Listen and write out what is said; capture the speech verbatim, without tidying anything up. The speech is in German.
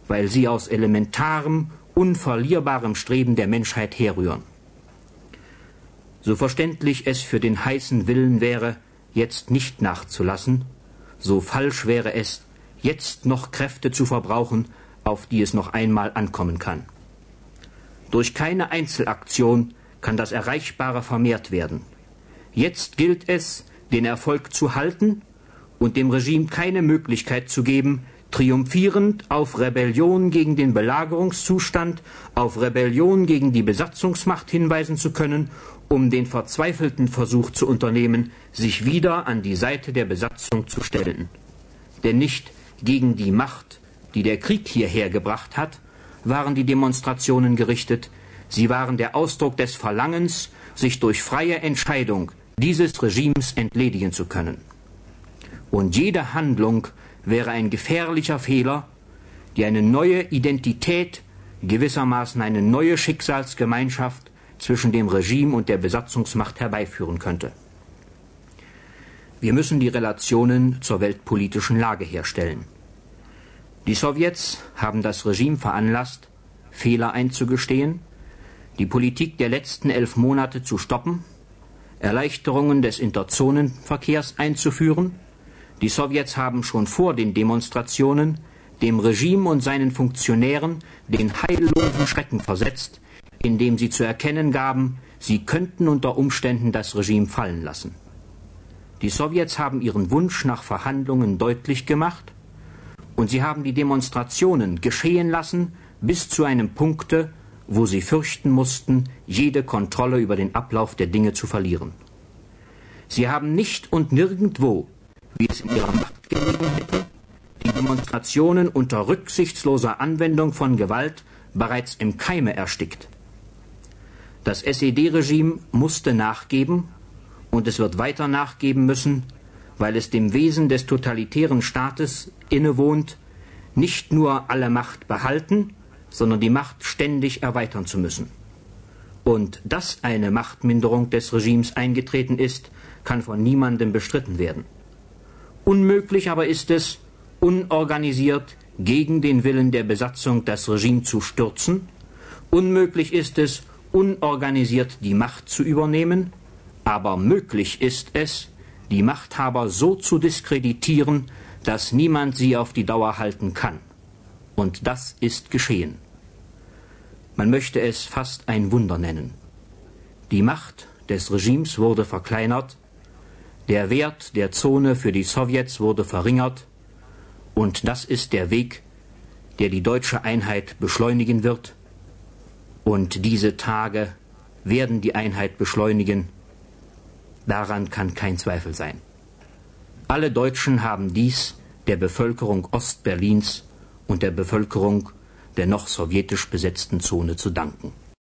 weil sie aus elementarem, unverlierbarem Streben der Menschheit herrühren. So verständlich es für den heißen Willen wäre, jetzt nicht nachzulassen, so falsch wäre es, jetzt noch Kräfte zu verbrauchen, auf die es noch einmal ankommen kann. Durch keine Einzelaktion kann das Erreichbare vermehrt werden. Jetzt gilt es, den Erfolg zu halten und dem Regime keine Möglichkeit zu geben, triumphierend auf Rebellion gegen den Belagerungszustand, auf Rebellion gegen die Besatzungsmacht hinweisen zu können, um den verzweifelten Versuch zu unternehmen, sich wieder an die Seite der Besatzung zu stellen. Denn nicht gegen die Macht, die der Krieg hierher gebracht hat, waren die Demonstrationen gerichtet, sie waren der Ausdruck des Verlangens, sich durch freie Entscheidung dieses Regimes entledigen zu können. Und jede Handlung wäre ein gefährlicher Fehler, die eine neue Identität, gewissermaßen eine neue Schicksalsgemeinschaft zwischen dem Regime und der Besatzungsmacht herbeiführen könnte. Wir müssen die Relationen zur weltpolitischen Lage herstellen. Die Sowjets haben das Regime veranlasst, Fehler einzugestehen, die Politik der letzten elf Monate zu stoppen, Erleichterungen des Interzonenverkehrs einzuführen. Die Sowjets haben schon vor den Demonstrationen dem Regime und seinen Funktionären den heillosen Schrecken versetzt, indem sie zu erkennen gaben, sie könnten unter Umständen das Regime fallen lassen. Die Sowjets haben ihren Wunsch nach Verhandlungen deutlich gemacht und sie haben die Demonstrationen geschehen lassen bis zu einem Punkte, wo sie fürchten mussten, jede Kontrolle über den Ablauf der Dinge zu verlieren. Sie haben nicht und nirgendwo, wie es in ihrer Macht gelegen hätte, die Demonstrationen unter rücksichtsloser Anwendung von Gewalt bereits im Keime erstickt. Das S E D-Regime musste nachgeben und es wird weiter nachgeben müssen, weil es dem Wesen des totalitären Staates innewohnt, nicht nur alle Macht behalten, sondern die Macht ständig erweitern zu müssen. Und dass eine Machtminderung des Regimes eingetreten ist, kann von niemandem bestritten werden. Unmöglich aber ist es, unorganisiert gegen den Willen der Besatzung das Regime zu stürzen. Unmöglich ist es, unorganisiert die Macht zu übernehmen. Aber möglich ist es, die Machthaber so zu diskreditieren, dass niemand sie auf die Dauer halten kann. Und das ist geschehen. Man möchte es fast ein Wunder nennen. Die Macht des Regimes wurde verkleinert, der Wert der Zone für die Sowjets wurde verringert, und das ist der Weg, der die deutsche Einheit beschleunigen wird, und diese Tage werden die Einheit beschleunigen. Daran kann kein Zweifel sein. Alle Deutschen haben dies der Bevölkerung Ostberlins und der Bevölkerung der noch sowjetisch besetzten Zone zu danken.